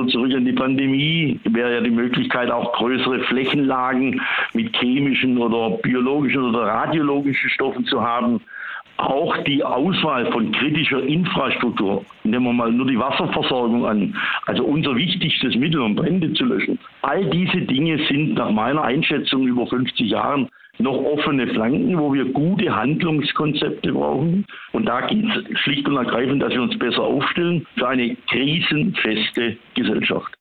wieder zurück an die Pandemie, wäre ja die Möglichkeit, auch größere Flächenlagen mit chemischen oder biologischen oder radiologischen Stoffen zu haben. Auch die Auswahl von kritischer Infrastruktur, nehmen wir mal nur die Wasserversorgung an, also unser wichtigstes Mittel, um Brände zu löschen. All diese Dinge sind nach meiner Einschätzung über 50 Jahren noch offene Flanken, wo wir gute Handlungskonzepte brauchen. Und da geht es schlicht und ergreifend, dass wir uns besser aufstellen für eine krisenfeste Gesellschaft.